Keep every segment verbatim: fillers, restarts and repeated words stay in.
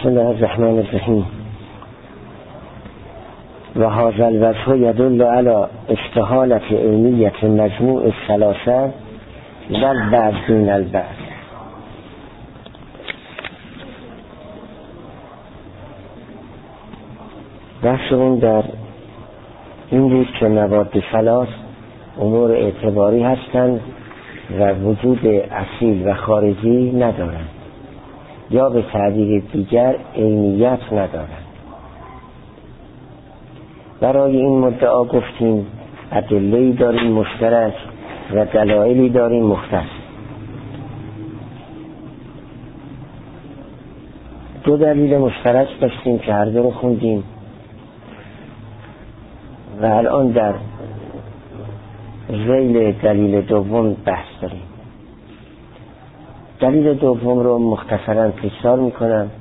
بسم الله الرحمن الرحیم. و هذا الوجه يدل على استحالة عینیت مجموع الثلاثه و البعض دون البعض. بحثمون در این بود که مواد ثلاث امور اعتباری هستند و وجود اصیل و خارجی ندارند، یا به تعبیر دیگر عینیت ندارند. برای این مدعا گفتیم ادله‌ای داریم مشترک و دلایلی داریم مختص. دو دلیل مشترک داشتیم که هر دو رو خوندیم و الان در ذیل دلیل دوم بحث داریم. دلیل دوم رو مختصراً تکرار میکنم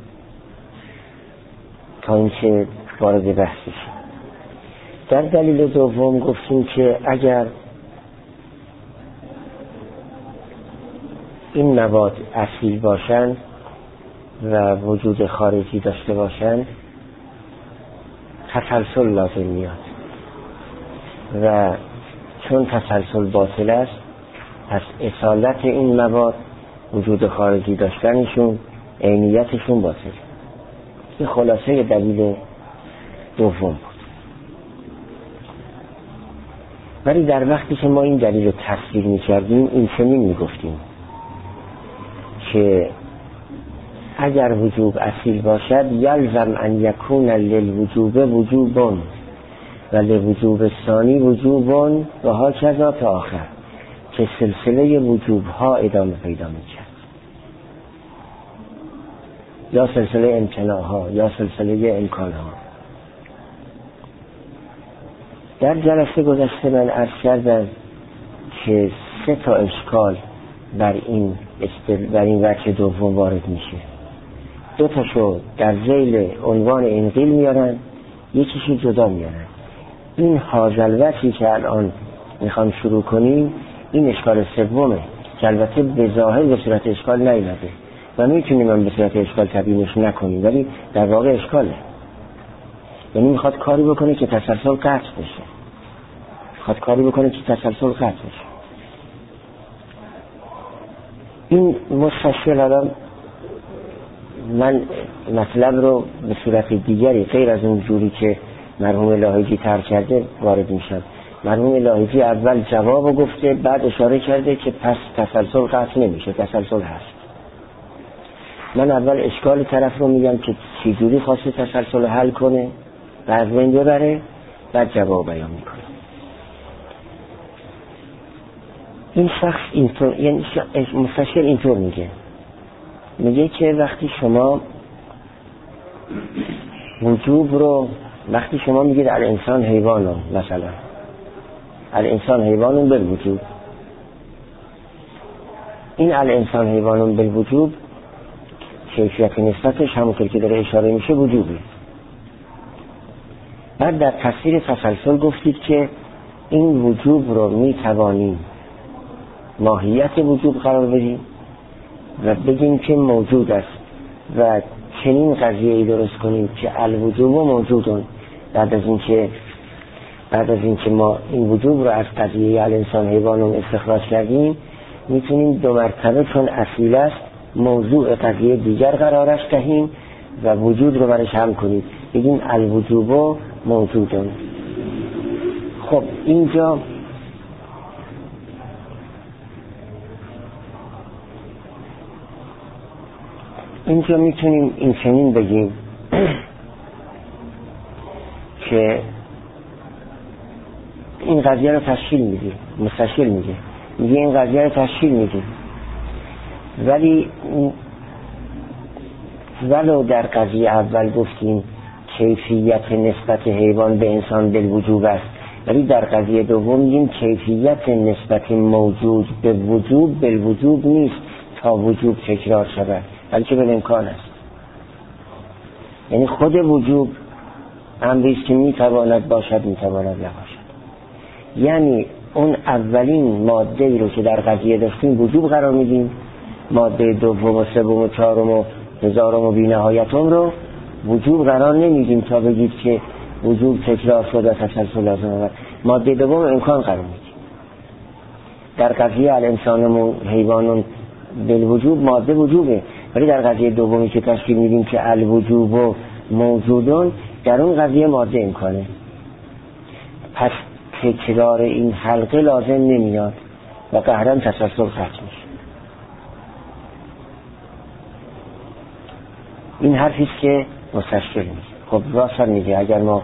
تا اینکه وارد بحث شیم. در دلیل دوم گفتیم که اگر این مواد اصیل باشند و وجود خارجی داشته باشند تسلسل لازم میاد و چون تسلسل باطل است پس اصالت این مواد وجود خارجی داشتنشون عینیتشون باطل. این خلاصه دلیل دوم بود. ولی در وقتی که ما این دلیل رو تفسیر می‌کردیم این چنین می‌گفتیم که اگر وجوب اصیل باشد یلزم ان یکون للوجوب وجوبون و لوجوب ثانی وجوبون و ها کذا تا آخر، که سلسله وجوب ها ادامه پیدا می‌کرد، یا سلسله امتناع ها یا سلسله امکان ها. در جلسه گذشته من عرض کردم که سه تا اشکال بر این استل... بر این وجه دوم وارد میشه. دو تاشو در ذیل عنوان انقیل میارن، یکیشو جدا میارن. این حاصل وجهی که الان میخوام شروع کنیم این اشکال سومه که البته به ظاهر به صورت اشکال نیامده و میتونیم من به صورت اشکال تبیینش نکنیم، ولی در واقع اشکاله. یعنی میخواد کاری بکنه که تسلسل قطع بشه، میخواد کاری بکنه که تسلسل قطع بشه. این مستشکل الان من مطلب رو به صورت دیگری غیر از اون جوری که مرحوم لاهیجی طرح کرده وارد میشم. مرحوم لاهیجی اول جواب گفته، بعد اشاره کرده که پس تسلسل قطع نمیشه، تسلسل هست. من اول اشکال طرف رو میگم که چی جوری خواسته تسلسل حل کنه، بعد بین ببره، بعد جواب بیان میکنه. این شخص اینطور، یعنی مستشکل اینطور میگه میگه که وقتی شما وجوب رو وقتی شما میگید الانسان حیوانون، مثلا الانسان حیوانون بالوجوب، این الانسان حیوانون بالوجوب کیفیت نسبتش همونطور که داره اشاره میشه وجوبه. بعد در تفسیر تسلسل گفتید که این وجوب رو میتوانیم ماهیت وجوب قرار بدیم و بگیم که موجود است و چنین قضیه ای درست کنیم که الوجوب موجودون. بعد از اینکه بعد از اینکه ما این وجوب رو از قضیه الانسان حیوانون استخراج کردیم میتونیم دو مرتبه چون اصیل است موضوع قضیه دیگر قرارش دهیم و وجود رو برش هم کنیم، بگیم الوجوب موجودون. خب اینجا اینجا میتونیم این چنین بگیم که این قضیه رو تشکیل میدیم، مستشکل میگه میگه این قضیه رو تشکیل میدیم، ولی ولو در قضیه اول گفتیم کیفیت نسبت حیوان به انسان بالوجوب است، ولی در قضیه دوم میگیم کیفیت نسبت موجود به وجوب بالوجوب نیست تا وجوب تکرار شود، بلکه به امکان است. یعنی خود وجوب امری است که میتواند باشد میتواند نباشد. یعنی اون اولین ماده ای رو که در قضیه داشتیم وجوب قرار میدیم، ماده دوم و سوم و چهارم و هزارم و بی‌نهایتم رو وجوب قرار نمیدیم تا بگید که وجوب تکرار شد و تسلسل لازم آمد. ماده دوم امکان قرار میدیم. در قضیه الانسان حیوان بالوجوب ماده وجوبه، ولی در قضیه دومی که تشکیل میدیم که الوجوب و موجودون، در اون قضیه ماده امکانه. پس تکرار این حلقه لازم نمیاد و قهرا تسلسل قطع میشه. این حرفیست که مستشکل میشه. خب راست میگه اگر ما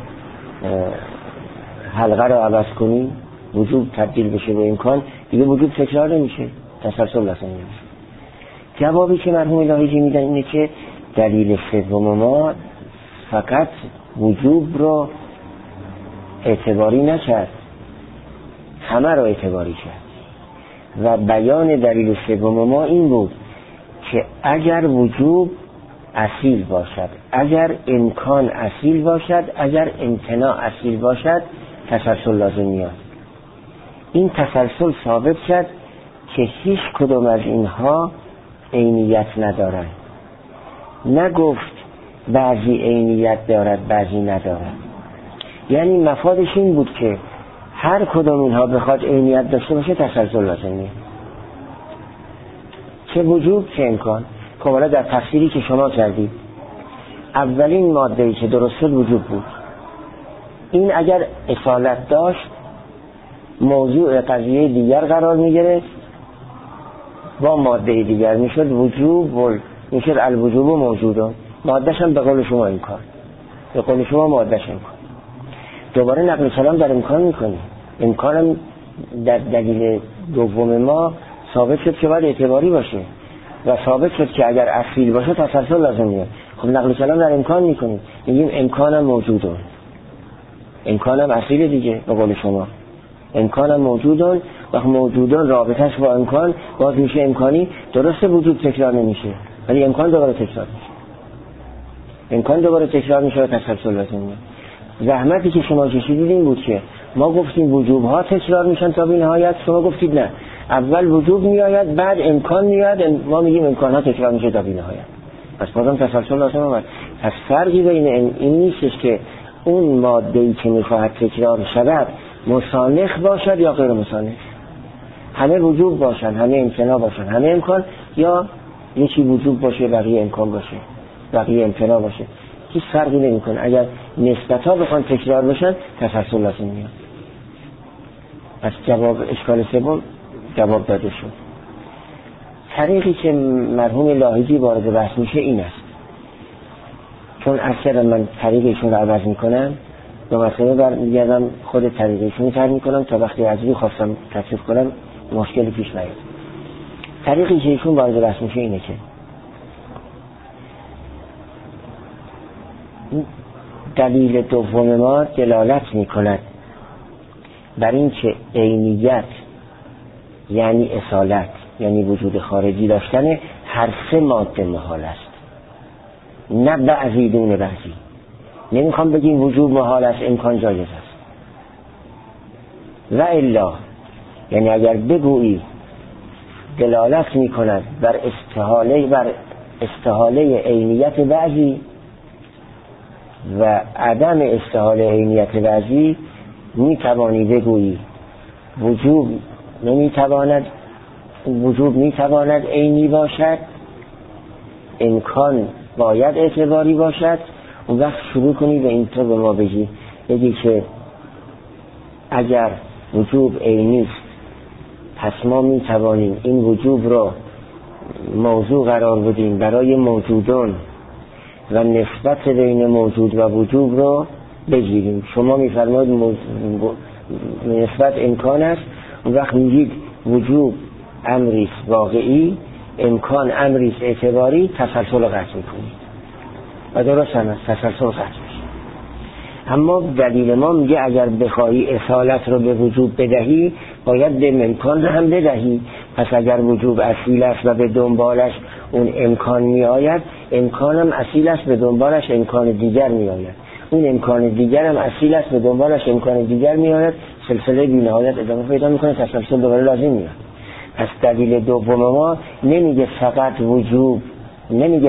حلقه رو عوض کنیم وجوب تبدیل بشه به امکان، دیگه وجوب تکرار نمیشه، تسلسل لازم نمیشه. جوابی که مرحوم لاهیجی میدن اینه که دلیل سوم ما فقط وجوب رو اعتباری نکرد، همه رو اعتباری کرد و بیان دلیل سوم ما این بود که اگر وجوب اصیل باشد، اگر امکان اصیل باشد، اگر امتناع اصیل باشد، تسلسل لازم میاد. این تسلسل ثابت شد که هیچ کدوم از اینها عینیت ندارند. نگفت بعضی عینیت دارد بعضی ندارد. یعنی مفادش این بود که هر کدوم اینها بخواد عینیت داشته باشه تسلسل لازم میاد، چه وجوب چه امکان. خب حالا در تفسیری که شما کردید اولین ماده‌ای که درست شد وجوب بود. این اگر اصالت داشت موضوع قضیه دیگر قرار میگرفت، با ماده دیگر میشد وجوب و میشد الوجوب و موجودان. مادهش هم به قول شما امکان، به قول شما مادهش امکان. دوباره نقل کلام در امکان میکنی. امکانم در دلیل دوم ما ثابت شد که باید اعتباری باشه و ثابت شد که اگر اصیل باشه تسلسل لازم میاد. خب نقل کلام در امکان میکنیم، میگیم امکانم موجودون، امکانم اصیل دیگه به قول شما، امکانم موجودون. وقت موجودون رابطش با امکان باز میشه امکانی. درسته وجود تکرار نمیشه ولی امکان دوباره تکرار میشه، امکان دوباره تکرار میشه و تسلسل لازم میاد. زحمتی که شما کشیدید این بود که ما گفتیم وجوب ها تکرار میشن تا بی نهایت، شما گفتید نه، اول وجوب میآید بعد امکان میاد، ما میگیم امکان ها تکرار میشه تا بی نهایت. پس بازم تسلسل لازم آمد. پس فرقی بین این نیستش که اون ماده‌ای که میخواهد تکرار شود مسانخ باشد یا غیر مسانخ، همه وجوب باشن، همه امتناع باشن، همه امکان، یا یکی وجوب باشه بقیه امکان باشه، بقیه امتناع باشه، هیچ فرقی نمیکنه. اگر نسبت ها بخوان تکرار بشن تسلسل لازم میاد. پس جواب اشکال سوم جواب داده شد. طریقی که مرحوم لاهیجی وارد بحث میشه این است، چون اصلا من طریقشون رو عوض میکنم و مثلا برمیگردم خود طریقشون تر میکنم تا وقتی عجبی خواستم تصریف کنم مشکلی پیش نیاد. طریقی که ایشون وارد بحث میشه اینه که دلیل دوم ما دلالت میکند بر این که عینیت یعنی اصالت یعنی وجود خارجی داشتن هر سه ماده محال است، نه بعضی دون بعضی. نمیخوام بگیم وجود محال است امکان جایز است. و الا یعنی اگر بگویی دلالت میکند بر استحاله بر استحاله عینیت بعضی و عدم استحاله عینیت بعضی، میتوانی بگویی وجود نمیتواند وجود میتواند عینی باشد، امکان باید اعتباری باشد. اون وقت شروع کنی به اینطور به ما بگی بگی که اگر وجوب عینی است پس ما میتوانیم این وجوب را موضوع قرار بدیم برای موجودان و نسبت بین موجود و وجوب را بگیریم. شما میفرمایید موضوع... نسبت امکان است، اون وقت میگید وجوب امریست واقعی، امکان امریست اعتباری، تسلسل رو قطع میکنید و درست هم است، تسلسل قطع میشه. اما دلیل ما میگه اگر بخواهی اصالت رو به وجوب بدهی باید به امکان هم بدهی. پس اگر وجوب اصیل است و به دنبالش اون امکان میآید، امکانم اصیل است به دنبالش امکان دیگر میآید، اون امکان دیگر هم اصیل است به دنبالش امکان دیگر میآید، سلسله بی‌نهایت ادامه پیدا میکنه، تسلسل دوباره لازم میاد. پس دلیل دوم ما نمیگه فقط وجوب، نمیگه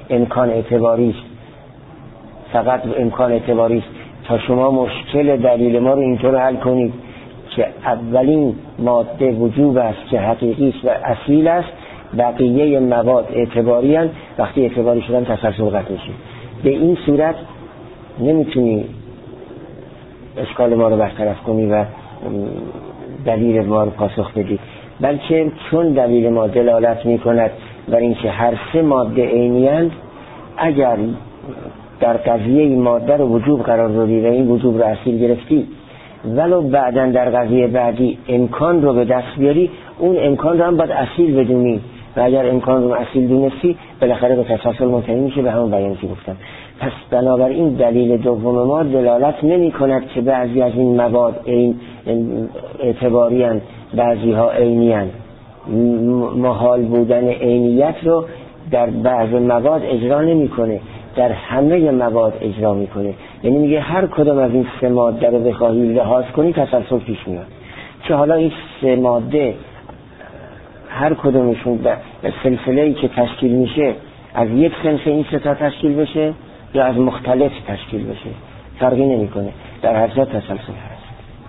امکان اعتباری است، فقط امکان اعتباری است. تا شما مشکل دلیل ما رو اینطور حل کنید که اولین ماده وجوب است که حقیقی است و اصیل است، بقیه مواد اعتباری هستند، وقتی اعتباری شدن تسلسل قطع میشه. به این صورت نمیتونی اشکال ما رو برطرف کنی و دلیل ما رو پاسخ بدی، بلکه چون دلیل ما دلالت میکند بر اینکه هر سه ماده عینی‌اند، اگر در قضیه این ماده رو وجوب قرار دادی و این وجوب رو اصیل گرفتی، ولو بعداً در قضیه بعدی امکان رو به دست بیاری، اون امکان رو هم باید اصیل بدونی و اگر امکان رو اصیل دونستی بالاخره به تسلسل منتهی میشه. به همون بیانی که گفتم. پس بنابراین دلیل دوم ما دلالت نمی کند که بعضی از این مواد این اعتباری هستند، بعضی ها عینی هستند. محال بودن عینیت رو در بعض مواد اجرا نمی کنه، در همه مواد اجرا میکنه. یعنی میگه هر کدام از این سه ماده رو بخواهی لحاظ کنی تسلسل پیش میاد. چه حالا این سه ماده هر کدومشون به سلسله‌ای که تشکیل میشه از یک صنف این سه تا تشکیل بشه یا از مختلف تشکیل بشه، فرقی نمیکنه، در هر جا تسلسل هست.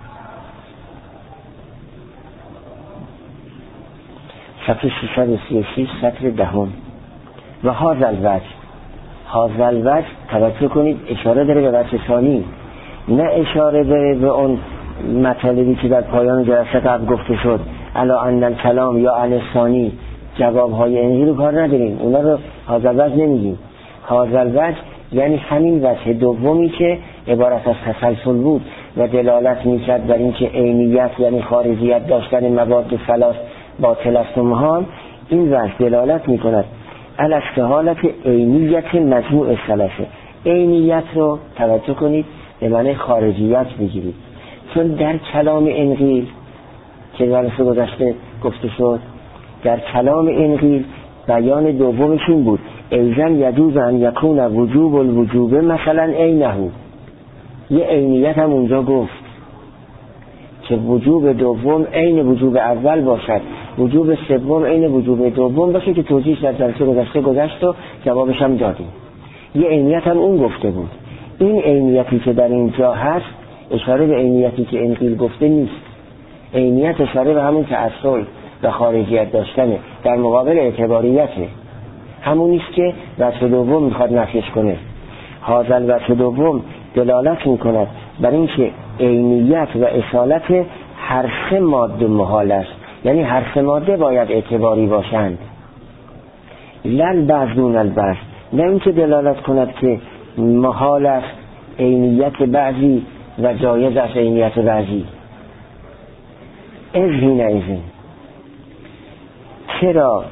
صفحه ششصد و سی و شش سطر دهم. و هذا الوجه، هذا الوجه توجه کنید اشاره داره به وجه ثانی، نه اشاره داره به اون مطالبی که در پایان جلسه قبل گفته شد الا ان الکلام یا عن ثانی، جوابهای اینجوری رو کار نداریم، اونا رو هذا الوجه نمیگیم. هذا الوجه یعنی همین وجه دومی که عبارت از تسلسل بود و دلالت میکرد بر اینکه عینیت یعنی خارجیت داشتن مواد ثلاث باطل است و محال. این وجه دلالت میکند علی استحالت عینیت مجموع ثلاثه. عینیت رو توجه کنید به معنی خارجیت بگیرید، چون در کلام انقیل که جلسه گذشته گفته شد، در کلام انقیل بیان دومشون بود ایزن یجوز ان یکون وجوب الوجوب مثلا عینه. یه عینیت هم اونجا گفت که وجوب دوم عین وجوب اول باشد، وجوب سوم عین وجوب دوم باشه، که توضیحش در جلسه گذشته گذشت و جوابش هم دادیم. یه عینیت هم اون گفته بود. این عینیتی که در اینجا هست اشاره به عینیتی که انقیل گفته نیست. عینیت اشاره به همون تعصل و خارجیت داشتنه در مقابل اعتباریته، همون نیست که وجه دوم میخواد نفیش کنه. حاضر وجه دوم دلالت میکند بر اینکه عینیت و اصالت هر سه ماده محال است، یعنی هر سه ماده باید اعتباری باشند. لل بعض دون البعض، نه اینکه دلالت کند که محال است عینیت بعضی و جایز است عینیت بعضی. از هین ایزین چرا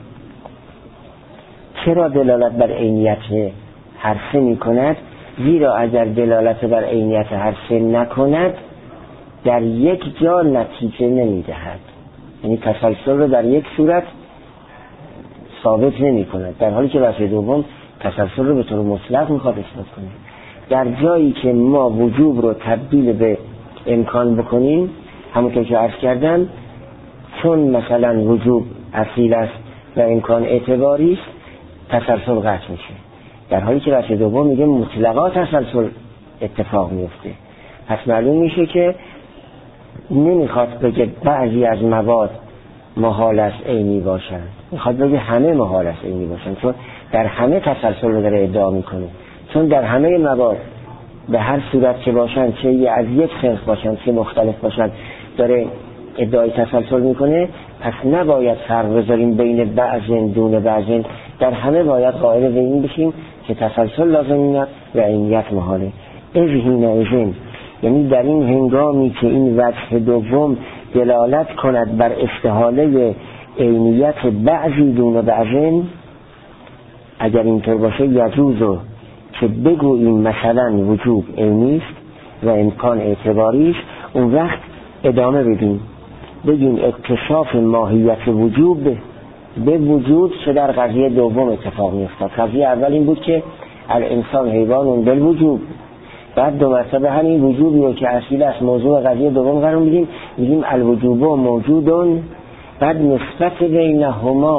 چرا دلالت بر عینیت هر سه می کند؟ زیرا اگر دلالت بر عینیت هر سه نکند در یک جا نتیجه نمی دهد، یعنی تسلسل رو در یک صورت ثابت نمی کند، در حالی که وجه دوم تسلسل رو به طور مطلق می خواد اثبات کنه. در جایی که ما وجوب رو تبدیل به امکان بکنیم، همونطور که عرض کردم، چون مثلا وجوب اصیل است و امکان اعتباری است، تسلسل قطع میشه، در حالی که وجه دوم میگه مطلقا تسلسل اتفاق میفته. پس معلوم میشه که نمیخواد بگه بعضی از مواد محال است عینی باشن، میخواد بگه همه محال است عینی باشن، چون در همه تسلسل رو داره ادعا میکنه. چون در همه مواد به هر صورت که باشن، چه از یک صنف باشن چه مختلف باشن، داره ادعای تسلسل میکنه. پس نباید فرق بذاریم بین بعضن دون بعضن، در همه باید قائل به این بشیم که تسلسل لازم میاد و عینیت محاله. از هین ازین، یعنی در این هنگامی که این وجه دوم دلالت کند بر استحاله عینیت بعضی دون بعضن، اگر اینطور باشه یجوزو که بگوییم مثلا وجوب عینی است و امکان اعتباری است، اون وقت ادامه بدیم بگیم اکتشاف ماهیت وجوب به وجود چه در قضیه دوم اتفاق میافتاد. قضیه اول این بود که الانسان حیوان بالوجوب، بعد دو مرتبه همین وجوبی رو که اصیل است موضوع قضیه دوم قرار میدیم، میگیم الوجوب موجودون، بعد نسبت بینهما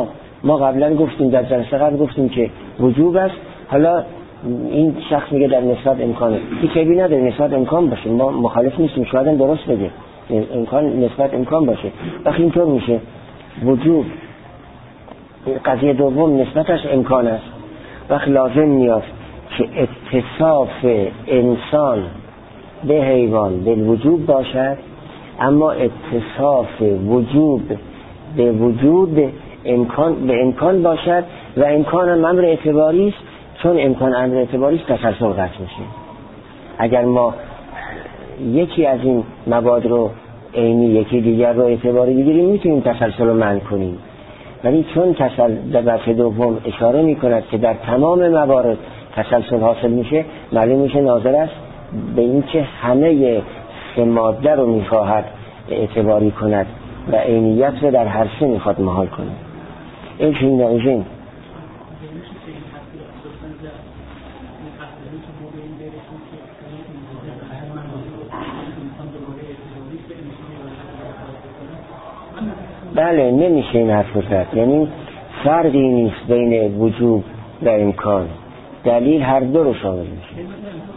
ما قبلا گفتیم، در جلسه قبل گفتیم که وجوب است. حالا این شخص میگه در نسبت امکانه، هیچ عیبی نداره نسبت امکان باشه، ما مخالف نیستیم، شاید هم درست بگه امکان نسبت امکان باشه. وقتی اینطور میشه وجوب قضیه دوم نسبتش امکان است، وقت لازم میاد که اتصاف انسان به حیوان به وجوب باشد، اما اتصاف وجوب به وجود امکان به امکان باشد و امکان هم امر اعتباری است. چون امکان امر اعتباری است تسلسل قطع میشه. اگر ما یکی از این مواد رو عینی یکی دیگر رو اعتباری بگیریم میتونیم تسلسل رو منع کنیم، ولی چون تسلسل بحث دوم اشاره میکند که در تمام موارد تسلسل حاصل میشه، معلوم میشه ناظر است به این که همه سه ماده رو میخواهد اعتباری کند و عینیت رو در هر سه میخواد محال کند. این چین نایجین بله نمیشه این حرف رو زد. یعنی فرقی نیست بین وجوب و امکان، دلیل هر دو رو شامل میشه.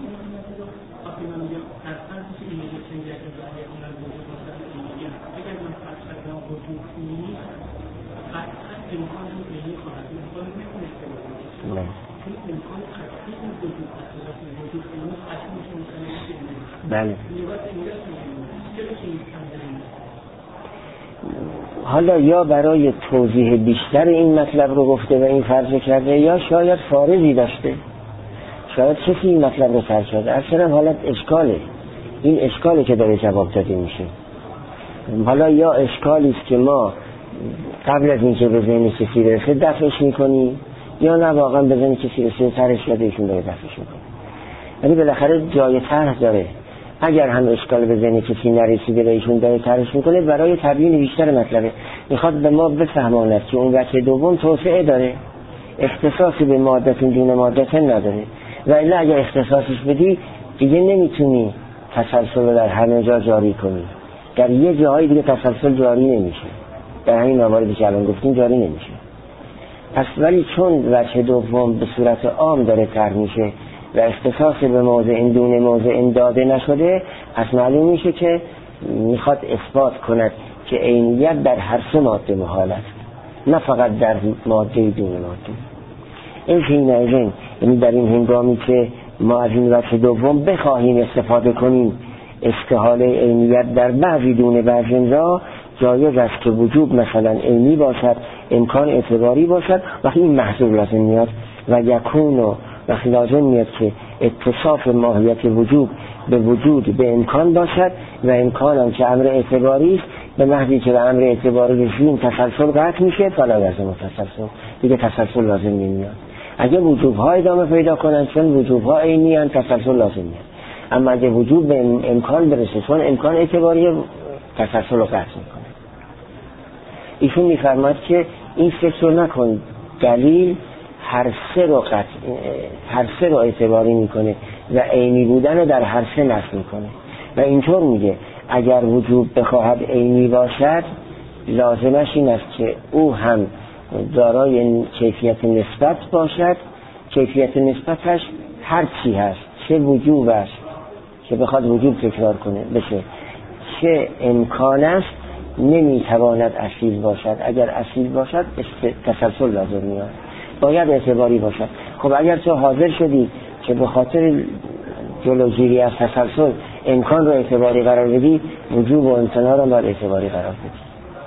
بله حالا یا برای توضیح بیشتر این مطلب رو گفته و این فرض کرده، یا شاید فارغی داشته، شاید کسی این مطلب رو فرض کرده. اصلا حالت اشکاله، این اشکاله که داره جواب داده میشه. حالا یا اشکالی است که ما قبل از اینکه به ذهن کسی برسه دفعش میکنیم، یا نه واقعا به ذهن کسی رسیده طرحش یاد ایشون داره دفعش میکنه. یعنی بالاخره جای طرح داره. اگر هم اشکال به ذهن کسی نرسیده و ایشون داره طرحش میکنه، برای تبیین بیشتر مطلبه میخواد به ما بفهماند که اون وجه دوم توسعه داره، اختصاصی به مادتون دون مادتن نداره. و الا اگر اختصاصش بدی دیگه نمیتونی تسلسل رو در همه جا جاری کنی، در یه جاهای دیگه تسلسل جاری نمیشه، در همین مواردی که الان گفتیم جاری نمیشه. پس ولی چون وجه دوم به صورت عام داره طرح میشه و اختصاص به موضع این دون موضع این داده نشده، پس معلوم میشه که میخواد اثبات کند که عینیت در هر سه ماده محال است، نه فقط در ماده دون ماده. این حینئذ، یعنی در این هنگامی که ما از این وجه دوم بخواهیم استفاده کنیم استحاله عینیت در بعضی دون بعضی را، جایز است که وجوب مثلا عینی باشد، امکان اعتباری باشد، وقتی این محضور لازم میاد و یکون و وقتی لازم میاد که اتصاف ماهیت وجوب به وجود به امکان باشد و امکان هم که امر اعتباری است، به محضی که به امر اعتباری رسیدیم تسلسل قطع میشه، فلا لازم تسلسل، دیگه تسلسل لازم نمیاد. اگه وجوب ها ادامه پیدا کنن چون وجوب ها عینی ان تسلسل لازم میاد، اما اگه وجوب به امکان برسه چون امکان اعتباری تسلسل رو قطع میکنه. ایشون میفرماد که این فکر رو نکن، دلیل هر سه رو قطع هر سه رو اعتباری میکنه و عینی بودن رو در هر سه نفی میکنه و اینطور میگه اگر وجوب بخواهد عینی باشد لازمش این است که او هم دارای کیفیت نسبت باشد، کیفیت نسبتش هر چی هست، چه وجوب است که بخواد وجوب تکرار کنه بشه، چه امکان است نمیتواند اصیل باشد، اگر اصیل باشد تسلسل لازم میاد، باید اعتباری باشد. خب اگر تو حاضر شدی که به خاطر جلوگیری از تسلسل امکان رو اعتباری قرار بدی، وجوب و امکانها رو باید اعتباری قرار بدی.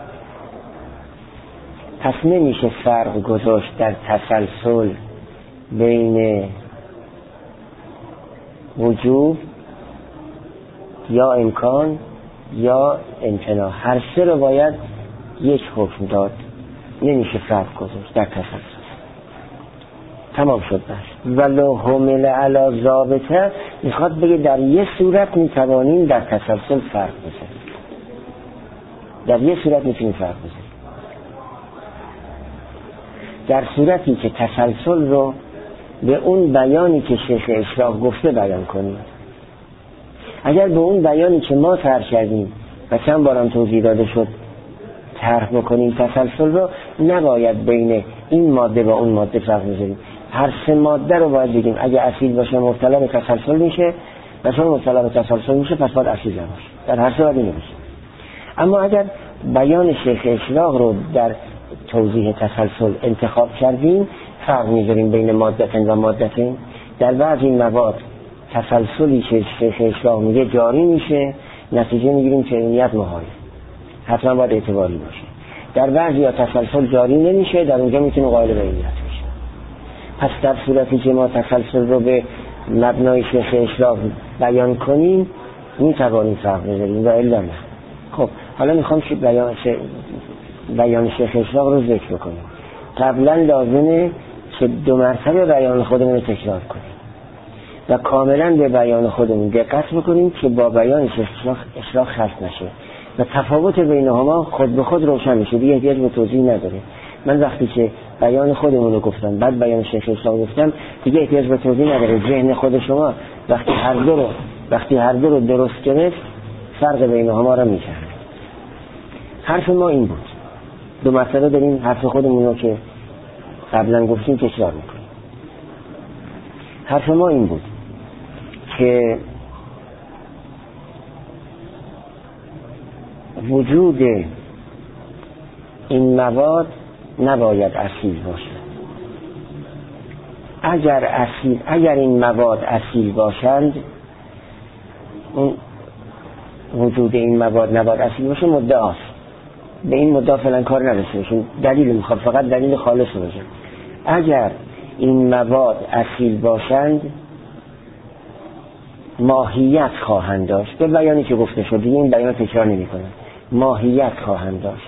پس نمیشه فرق گذاشت در تسلسل بین وجوب یا امکان یا امتناع، هر سه رو باید یک حکم داد، نمیشه فرق گذاشت در تسلسل. تمام شد بس. ولو حمل علی ضابطه، میخواد بگه در یه صورت میتوانیم در تسلسل فرق بزنیم، در یه صورت میتونیم فرق بزنیم، در صورتی که تسلسل رو به اون بیانی که شیخ اشراق گفته بیان کنیم. اگر به اون بیانی که ما طرح کردیم و چند بارم توضیح داده شد طرح بکنیم تسلسل رو، نباید بین این ماده با اون ماده فرق بذاریم. هر سه ماده رو باید بگیم اگه اصیل باشه مبتلا به تسلسل میشه و چون مبتلا به تسلسل میشه پس باید اصیل نباشه. در هر سه باید اینو باشه. اما اگر بیان شیخ اشراق رو در توضیح تسلسل انتخاب کردیم، فرق میذاریم بین مادتین و مادتین. در بعضی مواد تسلسلی که شیخ اشراق میگه جاری میشه، نتیجه میگیریم که عینیت محاله، حتما باید اعتباری باشه. در بعضی ها تسلسل جاری نمیشه، در اونجا میتونه قائل به عینیت بشه. پس در صورتی که ما تسلسل رو به مبنای شیخ اشراق بیان کنیم میتوانیم فرق بذاریم و الا نه. خب حالا میخوام که بیان بیان شیخ اشراق رو ذکر بکنیم. قبلا لازمه که دو مرتبه بیان خودمون رو تکرار کنیم و کاملا به بیان خودمون دقت بکنیم که با بیان شیخ اشراق خلط نشه و تفاوت بینهما خود به خود روشن میشه، دیگه احتیاج به توضیح نداره. من وقتی که بیان خودمون رو گفتم بعد بیان شیخ اشراق گفتم دیگه احتیاج به توضیح نداره. ذهن خود شما وقتی هر دو رو وقتی هر دو رو درست گرفت فرق بینهما رو میفهمه. حرف ما این بود، دو مرتبه داریم حرف خودمون رو که قبلا گفتیم تکرار میکنیم. حرف ما این بود که وجود این مواد نباید اصیل باشه. اگر اصیل اگر این مواد اصیل باشند، اون وجود این مواد نباید اصیل باشه مدعاست. به این مدعا فعلا کار نداشته، دلیل میخواد، فقط دلیل خالص رو بگم. اگر این مواد اصیل باشند ماهیت خواهند داشت، به بیانی که گفته شد دیگه این بیان تکرار نمی کنم، ماهیت خواهند داشت.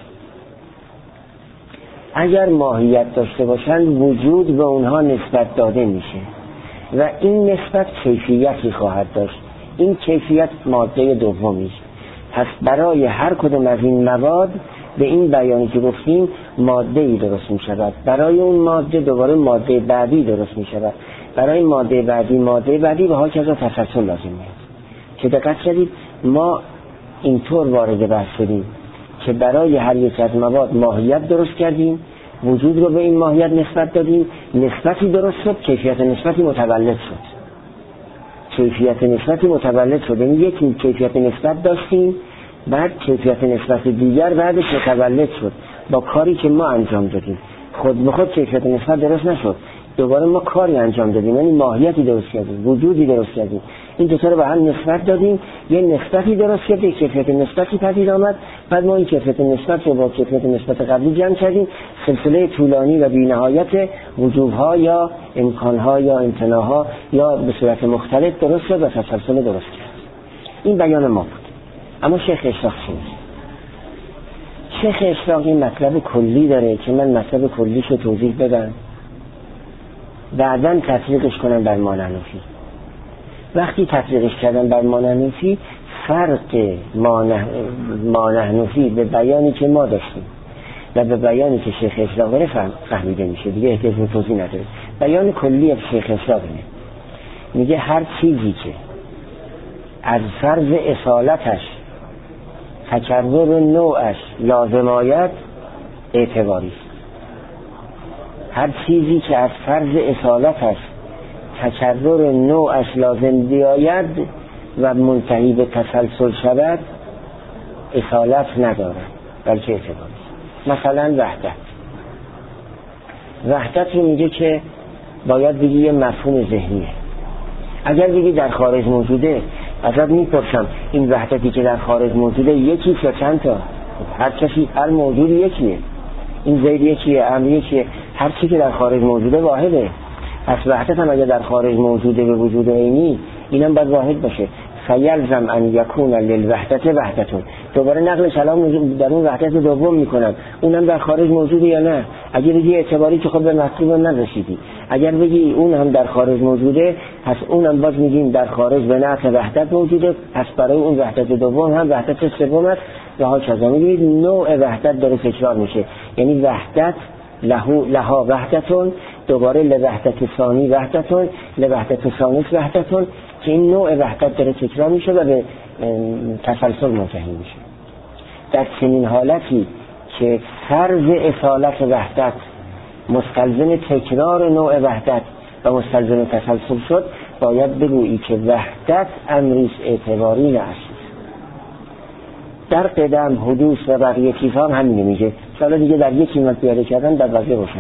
اگر ماهیت داشته باشند وجود به اونها نسبت داده میشه و این نسبت کیفیتی خواهد داشت. این کیفیت ماده دومی است. پس برای هر کدوم از این مواد به این بیانی که گفتیم ماده ای درست می شود، برای اون ماده دوباره ماده بعدی درست می شود، برای ماده بعدی ماده بعدی و ها کذا تسلسل لازم میاد. که دقت کردید ما اینطور وارد بحث شدیم که برای هر یک از مواد ماهیت درست کردیم، وجود رو به این ماهیت نسبت دادیم، نسبتی درست شد، کیفیت نسبتی متولد شد. کیفیت نسبتی متولد شد، یعنی یک کیفیت نسبت داشتیم، بعد کیفیت نسبت دیگر بعدش متولد شد با کاری که ما انجام دادیم. خود به خود کیفیت نسبت درست نشد، دوباره ما کاری انجام دادیم، یعنی ماهیتی درست کردیم، وجودی درست کردیم. این دو تا رو به هم نسبت دادیم، یه نسبتی درست کردیم، کیفیت نسبتی پدید آمد، بعد ما این کیفیت نسبت رو با کیفیت نسبت قبلی جمع کردیم. سلسله طولانی و بی‌نهایت وجوب‌ها یا امکان‌ها یا امتناع‌ها یا به صورت مختلف درست شد و تسلسل درست کرد. این بیان ما بود. اما شیخ اشراق چیست؟ شیخ اشراق این مطلب کلی داره که من مطلب کلیش رو توضیح بدم بعداً تطبیقش کنم بر مانعنوفی. وقتی تطبیقش کردم بر مانعنوفی فرق مانعنوفی به بیانی که ما داشتیم و به بیانی که شیخ اشراق داره فهمیده میشه، دیگه احتیاج به توضیح نداره. بیان کلی شیخ اشراق میگه هر چیزی که از فرض اصالتش تکرر نوعش لازم آید اعتباری است. هر چیزی که از فرض اصالتش تکرر نوعش لازم بیاید و منتهی به تسلسل شود اصالت ندارد بلکه اعتباری است. مثلا وحدت وحدت رو میگه که باید بگی یه مفهوم ذهنیه. اگر بگی در خارج موجوده، ازت میپرسم این وحدتی که در خارج موجوده یکی یا چند تا؟ هر کسی هر موجود یکیه، این زید یکیه، امر یکیه، هر چی که در خارج موجوده واحده. پس وحدت هم اگر در خارج موجوده به وجود عینی اینم باید واحد باشه. فیلزم ان یکون للوحدت وحدتون. دوباره نقل کلام در اون وحدت دوم میکنم، اونم در خارج موجوده یا نه. اگر بگی اعتباری که خود به مطلوب نرسیدی، اگر بگی اون هم در خارج موجوده پس اونم باز میگیم در خارج به نفع وحدت موجوده، پس برای اون وحدت دوم هم وحدت سوم است و ها کذا. میگید نوع وحدت داره تکرار میشه، یعنی وحدت لهو لها وحدتون، دوباره لوحدت ثانی وحدتون، لوحدت ثالث وحدتون، که این نوع وحدت داره تکرار میشه و به تسلسل منتهی میشه. در چنین حالتی که فرض اصالت وحدت مستلزم تکرار نوع وحدت و مستلزم تسلسل شد، باید بگویی که وحدت امریست اعتباری نه اصلی. در قدم، حدوث و بقیه چیزها هم همینه میگه. حالا دیگه در یک کلمه پیاده کردن در واقع روشنه.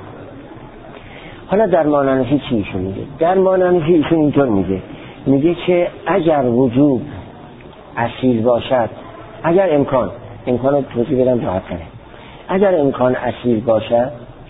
حالا در مانعنفی چی ایشون میگه؟ در مانعنفی ایشون اینطور میگه، میگه که اگر وجود اصیل باشد، اگر امکان امکان رو توضیح بدم راحت کنه، اگر امکان اصیل باشد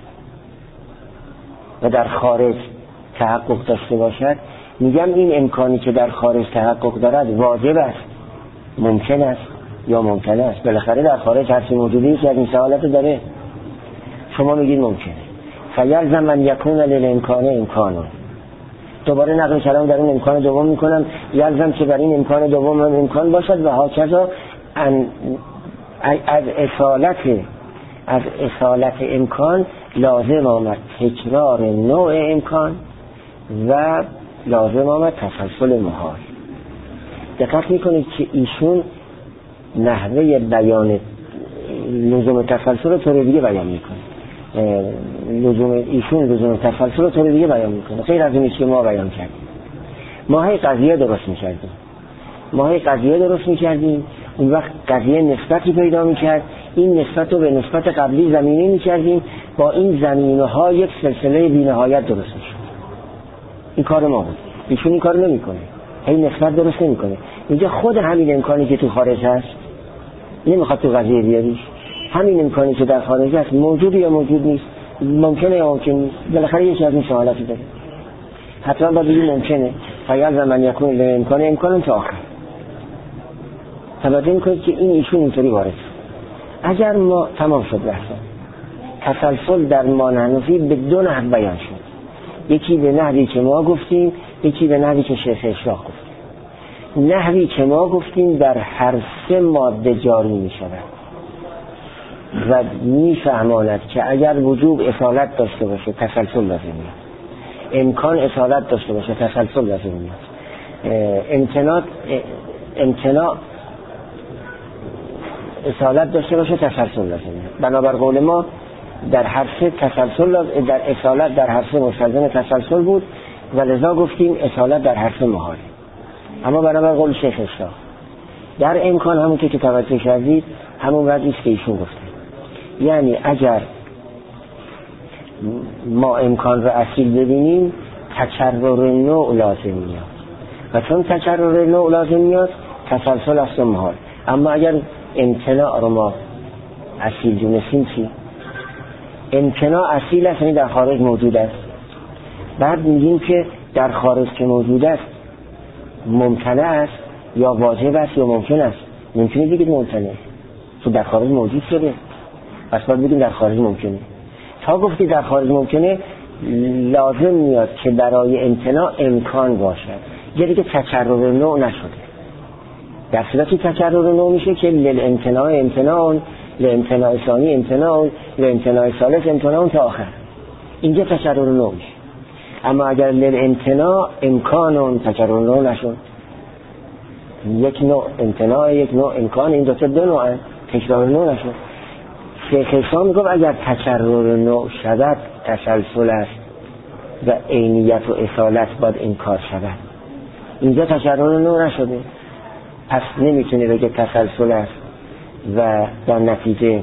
و در خارج تحقق داشته باشد، میگم این امکانی که در خارج تحقق دارد واجب است، ممکن است یا ممکن است. بالاخره در خارج هر چی موجودی که این سوالات داره، شما میگید ممکنه. فیلزم من یکون للامکان امکانه. دوباره نقل کلام در این امکان دوم میکنم، یلزم که در این امکان دوم هم امکان باشد و هاکذا از اصالت از اصالت امکان لازم آمد تکرار نوع امکان و لازم آمد تسلسل محال. دقت میکنید که ایشون نحوه بیان لزوم تسلسل رو طور دیگه بیان میکنه. لزوم ایشون لزوم تسلسل رو طور دیگه بیان میکنه، غیر از اونی که ما بیان کردیم. ما هی قضیه درست میکردیم ما هی قضیه درست میکردیم اون وقت قضیه نسبتی پیدا میکرد، این نسبت رو به نسبت قبلی زمینه میکردیم، با این زمینه ها یک سلسله بی‌نهایت درست میشد. این کار ما بود. ایشون این کار نمیکنه، هی نسبت درست نمیکنه. میگه خود همین امکانی که تو خارج هست نمیخواد تو قضیه بیاریش، همین امکانی که در خارج هست موجود یا موجود نیست، ممکنه یا ممکن نیست، بالاخره یکی از این سوالاتی داره. حتما باید بگیم ممکنه. فیلزم من یکون للامکان امکان تا آخر. توجه میکنید که این ایشون اینطوری وارد. اگر ما تمام شد بحثا، تسلسل در مانعنفی به دو نحو بیان شد، یکی به نحوی که ما گفتیم، یکی به نحوی که شیخ اشراق گفتیم. نحوی که ما گفتیم در هر سه ماده جاری می شود و می فهماند که اگر وجوب اصالت داشته باشه تسلسل لازم میاد، امکان اصالت داشته باشه تسلسل لازم میاد، امتناع امتناع اصالت داشته باشه تسلسل لازم میاد. بنابر قول ما در هر سه تسلسل، در اصالت در هر سه مستلزم تسلسل بود و لذا گفتیم اصالت در هر سه محال. اما بنابر قول شیخ اشراق در امکان همون که توجه کردید همون وضعی است که ایشون گفته، یعنی اگر ما امکان رو اصیل ببینیم تکرر نوع لازم میاد و چون تکرر نوع لازم میاد تسلسل است و محال. اما اگر امتناع رو ما اصیل دونستیم چی؟ امتناع اصیل است، یعنی در خارج موجود است. بعد میگیم که در خارج که موجود است ممکنه است یا واجب است یا ممکن است. ممکنه بگید ممکنه تو در خارج موجود شده، پس باید بگیم در خارج ممکنه. تا گفتی در خارج ممکنه لازم میاد که برای امتناع امکان باشد، یه دیگه تکرر نوع نشده. در صورتی تکرر نوع میشه که للامتناع امتناع، لامتناع ثانی امتناع، لامتناع ثالث امتناع تا آخر. اینجا تکرر نوع میشه. اما اگر للامتناع امکان تکرر نوع نشد، یک نوع امتناع یک نوع امکان، این دوتا دو نوع تکرار نوع نشد. شیخ اسلام میگفت اگر تکرر نوع شود تسلسل است و عینیت و اصالت باید انکار شود. اینجا تکرر نوع نشده، پس نمیتونه بگه تسلسل است و در نتیجه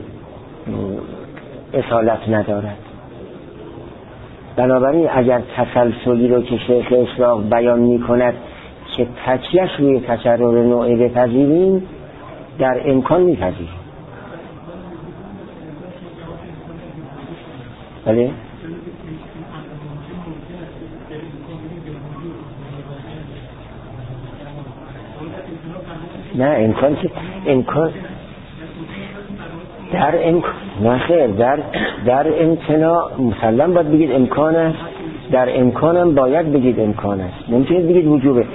اصالت ندارد. بنابراین اگر تسلسلی رو که شیخ اشراق بیان میکند که تکیهش روی تکرر نوعی بپذیریم، در امکان میپذیریم. بله؟ نه امکان که امکان در امکان نه خیر در در امتناع مسلم باید بگید امکان است، در امکانم باید بگید امکان است. نمیتونید بگید وجوبه.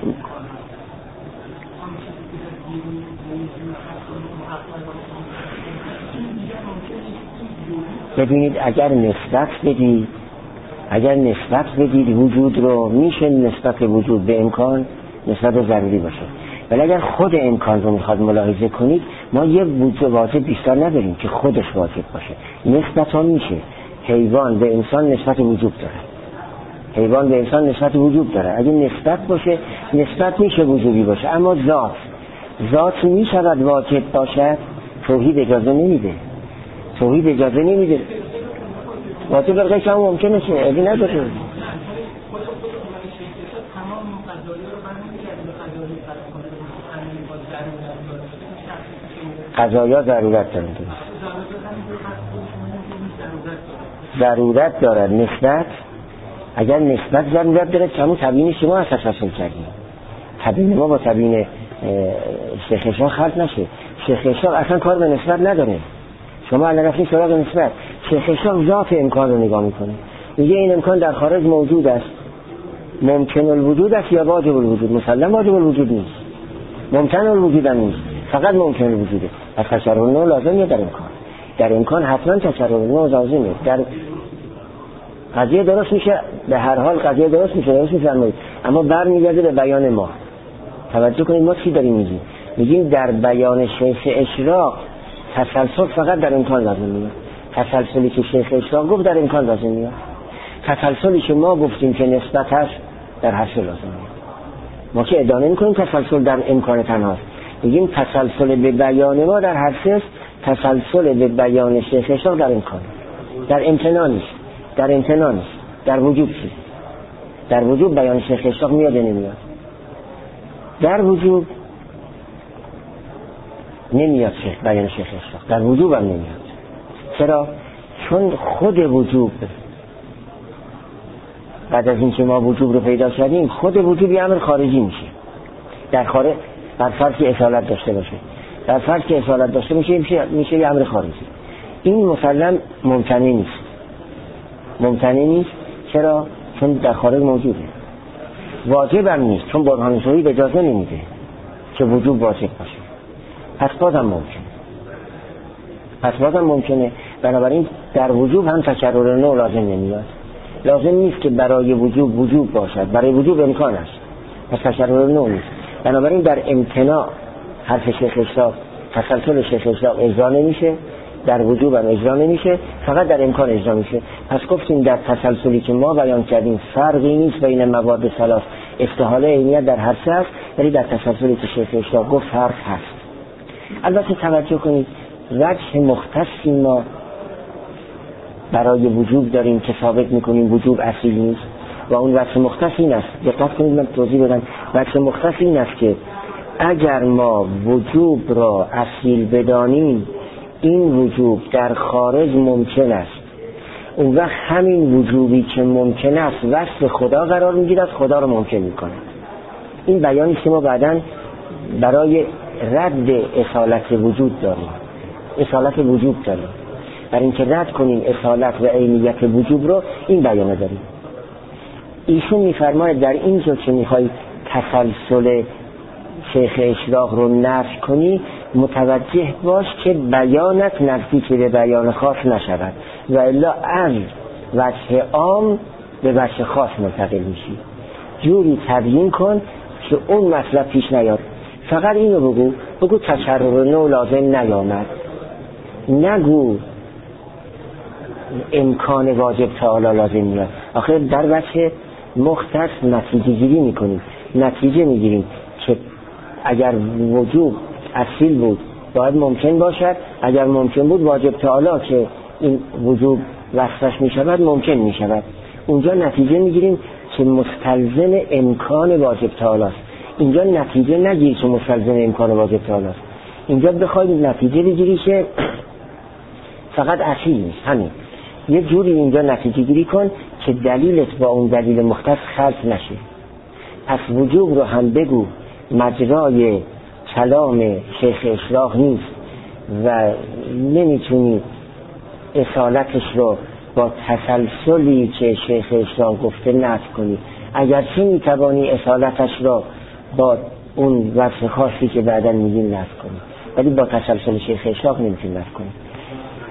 ببینید اگر نسبت بدید اگر نسبت بدید وجود رو، میشه نسبت وجود به امکان نسبت ضروری باشه. ولی اگر خود امکان رو میخواد ملاحظه کنید، ما یه وجود واجب بیشتر نداریم که خودش واجب باشه. نسبت ها میشه. حیوان به انسان نسبت وجود داره، حیوان به انسان نسبت وجود داره. اگه نسبت باشه، نسبت میشه وجودی باشه. اما ذات ذات میشود واجب باشد؟ توحید اجازه نمیده. توحید اجازه نمیده. واجب برقیش هم ممکنه شه، ادی نداره. قضایا ضرورت دارن، ضرورت دارد. نسبت اگر نسبت ضرورت داره، همون تبیین شما از تفصیل کردیم. تبیین ما با تبیین شیخ اشراق خلط نشه. شیخ اشراق اصلا کار به نسبت نداره. شما الان رفتین سراغ نسبت. شیخ اشراق ذات امکان رو نگاه میکنه، میگه این امکان در خارج موجود است، ممکن الوجود است یا واجب الوجود. مسلم واجب الوجود نیست، ممکن الوجود هم نیست، فقط ممکن الوجوده. پس تشرع نوع لازمه در امکان. در امکان حتما تشرع نوع لازمه. در قضیه درست میشه، به هر حال قضیه درست میشه، درست میفرمایید. اما برمیگرده به بیان ما. توجه کنید ما چی داریم میگیم. میگیم در بیان شیخ اشراق تسلسل فقط در امکان لازم میاد. تسلسلی که شیخ اشراق گفت در امکان لازم میاد. تسلسلی که ما گفتیم که نسبت هست در حاصل لازم میاد. ما که ادعا نمی‌کنیم تسلسل در امکان تنهاست. میگیم تسلسل به بیان ما در حاصل، تسلسل به بیان شیخ اشراق در امکان، در امتنان نیست، در امتنان نیست، در وجود چیست. در وجود بیان شیخ اشراق میاد یا نمیاد؟ در وجود نمیاد شیخ بیان شیخ اشراق، در وجود هم نمیاد. چرا؟ چون خود وجود بعد از اینکه ما وجود رو پیدا کردیم، خود وجود یه امر خارجی میشه. در خارج بر فرض که اصالت داشته باشه، در فرض که اصالت داشته میشه میشه, میشه یه امر خارجی. این مسلم ممتنع نیست. ممتنع نیست چرا؟ چون در خارج موجوده. واجب هم نیست، چون برهان توحید اجازه نمیده که وجود واجب باشه. پس بازم ممکنه. پس بازم ممکنه. بنابراین در وجود هم تکرر نوع لازم نمیاد. لازم نیست که برای وجود وجود باشد، برای وجود امکان است. پس تکرر نوع نیست. بنابراین در امتناع حرف شیخ اشراق، تسلسل شیخ اشراق اجرا نمیشه، در وجود هم اجرا نمیشه، فقط در امکان اجرا میشه. پس گفتیم در تسلسلی که ما بیان کردیم فرقی نیست بین مواد ثلاث. استحاله عینیت در هر سه است، ولی در تسلسلی که شیخ اشراق گفت فرق هست. البته توجه کنید وجه مختصی ما برای وجود داریم که ثابت میکنیم وجود اصیل نیست، و اون وجه مختص این است. دقت کنید من توضیح بدم. وجه مختص این است که اگر ما وجود را اصیل بدانیم، این وجود در خارج ممکن است. اون وقت همین وجودی که ممکن است وصف خدا قرار میگیرد، خدا رو ممکن میکنه. این بیانی که ما بعداً برای رد اصالت وجود داریم، اصالت وجود داریم، برای اینکه رد کنیم اصالت و عینیت وجود رو، این بیانه داریم. ایشون میفرماید در این جا که میخوای تسلسل شیخ اشراق رو نفی کنی، متوجه باش که بیانت نزدیک به بیان خاص نشود، و الا از وجه عام به وجه خاص منتقل میشی. جوری تبیین کن که اون مطلب پیش نیاد. فقط اینو بگو، بگو تکرر نوع لازم نیامد، نگو امکان واجب تعالی لازم میاد. آخر در وجه مختص نتیجه گیری میکنیم، نتیجه میگیریم که اگر وجود اصیل بود باید ممکن باشد، اگر ممکن بود واجب تعالی که این وجود وصفش میشود ممکن میشود. اونجا نتیجه میگیریم که مستلزم امکان واجب تعالی است. اینجا نتیجه نگیری که مستلزم امکان واجب تعالی است. اینجا بخواید نتیجه بگیری که فقط اصیل نیست. همین یه جوری اینجا نتیجه گیری کن که دلیلت با اون دلیل مختص خلط نشه. پس وجود رو هم بگو مجرای کلام شیخ اشراق نیست و نمیتونی اصالتش رو با تسلسلی که شیخ اشراق گفته نفی کنی. اگرچه میتوانی اصالتش رو با اون وصف خاصی که بعدا میگیم نفی کنی، ولی با تسلسل شیخ اشراق نمیتونی نفی کنی.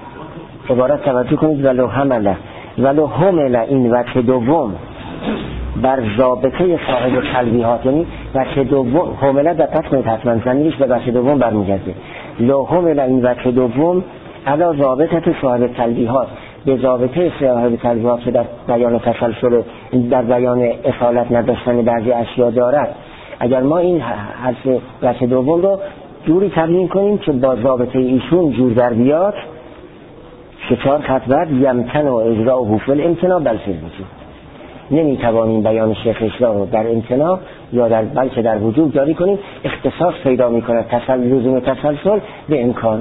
عبارت توجه کنید ولو حمله ولو حمله این وجه دوم بر ضابطه صاحب تلویحات، یعنی وجه دوم حمله در پس کنید حتما زمینش به وجه دوم برمیگرده. لو حمله این وجه دوم علا ضابطه صاحب تلویحات، به ضابطه صاحب تلویحات که در بیان تسلسل، در بیان اصالت نداشتن بعضی اشیا دارد. اگر ما این حرف وجه دوم رو جوری تبیین کنیم که با ضابطه ایشون جور در بیاد، شچار خطبت یمتن و اجراء و حفل امتنا بلفل وجود، نمیتوانیم بیان شیخ اسلام رو در امتنا یا در بلکه در وجود جاری کنیم. اختصاص پیدا میکنه تسلسل، لزوم تسلسل به امکان،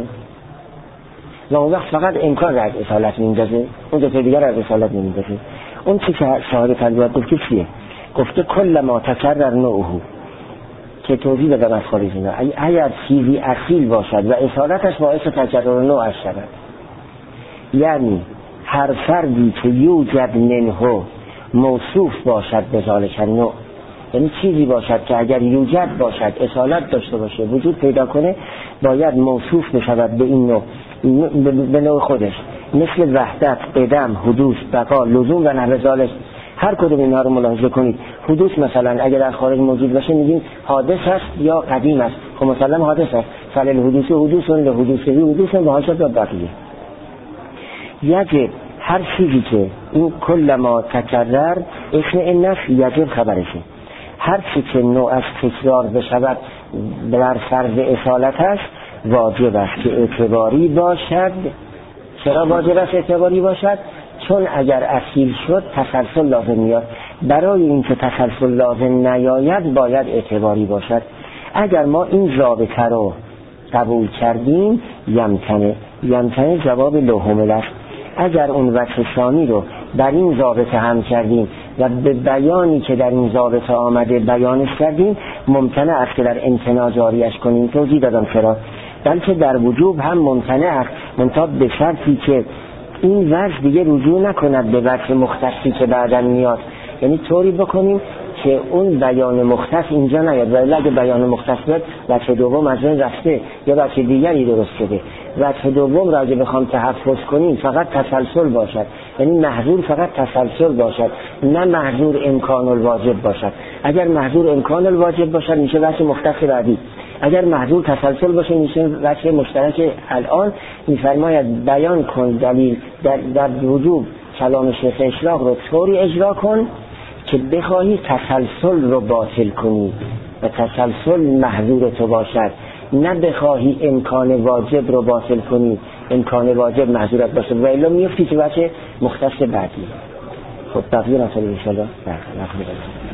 و اون وقت فقط امکان را از اصالت میندازه، اون دو تا دیگر از اصالت نمیندازه. اون چی که صاحب تلویحات گفته چیه؟ گفته کل ما تکرر نوعه، که توضیح بدم از خارج اینا، اگر چیزی اصیل باشد و اصالتش باعث تکرر نوعش شود، یعنی هر فردی که یوجد منه موصوف باشد به ذالک النوع، یعنی چیزی باشد که اگر یوجد باشد، اصالت داشته باشه، وجود پیدا کنه، باید موصوف بشود به این نوع، به نوع خودش، مثل وحدت، قدم، حدوث، بقا، لزوم و نحو ذالک. هر کدوم اینها رو ملاحظه کنید. حدوث مثلا اگر در خارج موجود باشه میگیم حادث است یا قدیم است. خب مثلا حادث است، فعل حدوث حدوث و حدوثی حدوث و حاشیه و بقیه. یجب هر چیزی که این کل ما تکرر اسم این نفی یجب خبرشه، هر چی که نوع از تکرار بشود بر فرض اصالت است واجب است که اعتباری باشد. چرا واجب است اعتباری باشد؟ چون اگر اصیل شد تسلسل لازم میاد. برای اینکه تسلسل لازم نیاید باید اعتباری باشد. اگر ما این ضابطه رو قبول کردیم یمتنه، یمتنه جواب لوحمل است. اگر اون وجه ثانی رو در این ضابطه هم کردیم و به بیانی که در این ضابطه آمده بیانش کردیم، ممکنه است که در امتناع جاریش کنیم. توضیح دادم چرا. بلکه در وجوب هم ممکنه است، منتها به شرطی که این وجه دیگه رجوع نکند به وجه مختصی که بعداً میاد. یعنی طوری بکنیم که اون بیان مختص اینجا نیاد، ولی اگه بیان مختص بیاد وجه دوم از این رفته یا وجه دیگری درست شده. وجه دوم را اگه بخوام تحفظ کنیم فقط تسلسل باشد، یعنی محظور فقط تسلسل باشد، نه محظور امکان الواجب باشد. اگر محظور امکان الواجب باشد میشه وجه مختص بعدی، اگر محظور تسلسل باشه میشه وجه مشترک. الان میفرماید بیان کن دلیل در, در وجوب کلام شیخ اشراق رو طوری اجرا کن که بخواهی تسلسل رو باطل کنی و تسلسل محظور تو باشد، نه بخواهی امکان واجب رو باطل کنی، امکان واجب محظورت باشه و الا میفتی که وجه مختص بعدی. خب تقدیر اصلا انشاءالله در نقل